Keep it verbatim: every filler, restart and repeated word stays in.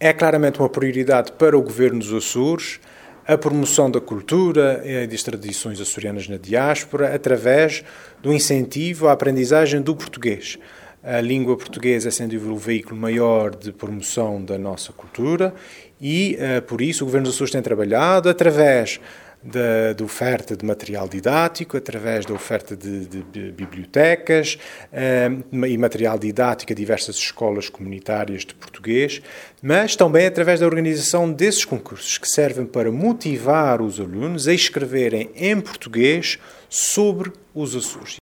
É claramente uma prioridade para o Governo dos Açores a promoção da cultura e das tradições açorianas na diáspora através do incentivo à aprendizagem do português. A língua portuguesa é, sem dúvida, o veículo maior de promoção da nossa cultura e, por isso, o Governo dos Açores tem trabalhado através Da, da oferta de material didático, através da oferta de, de, de bibliotecas eh, e material didático a diversas escolas comunitárias de português, mas também através da organização desses concursos que servem para motivar os alunos a escreverem em português sobre os Açores.